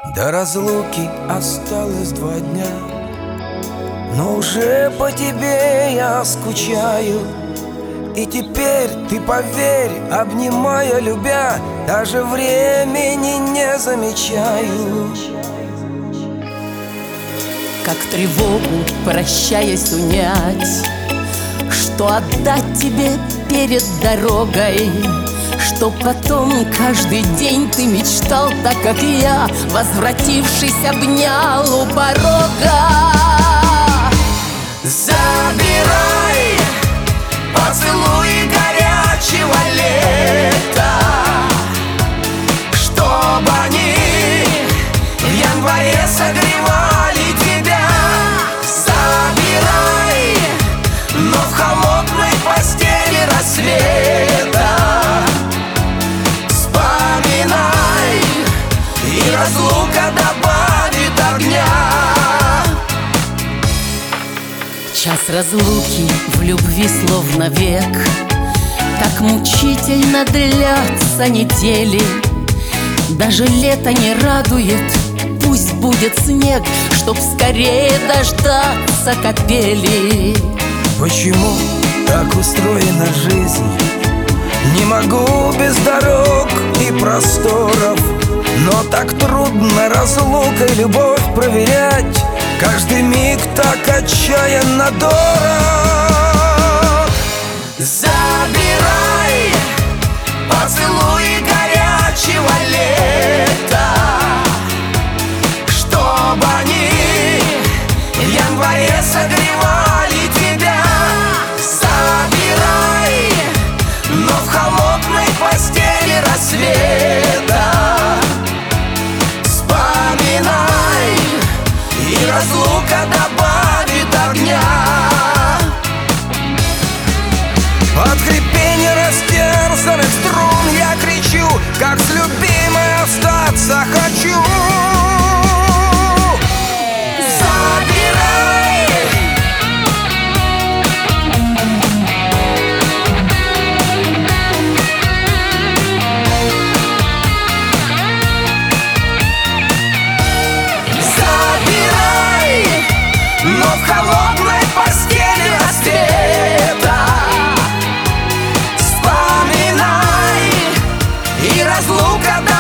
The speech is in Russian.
До разлуки осталось 2 дня, но уже по тебе я скучаю. И теперь ты, поверь, обнимая, любя, даже времени не замечаю. Как тревогу, прощаясь, унять, что отдать тебе перед дорогой, что потом каждый день ты мечтал, так как я, возвратившись, обнял у порога. Забирай поцелуи горячего лета, чтоб они в январе согревали тебя. Забирай, но в холодной постели рассвета. Вспоминай, и разлука добавит огня. Час разлуки в любви словно век, так мучительно длятся недели. Даже лето не радует, пусть будет снег, чтоб скорее дождаться капели. Почему так устроена жизнь? Не могу без дорог и просторов, но так трудно разлукой любовь проверять. Каждый миг так отчаянно дорог. Забирай поцелуи горячего лета, чтоб они в январе согревали тебя. Забирай, но в холодной постели рассвета. Вспоминай, и разлука добавит огня. Под хрипение растерзанных струн я кричу, как с любимой остаться хочу. Забирай, забирай, но в холодной постели рассвета. Вспоминай, и разлука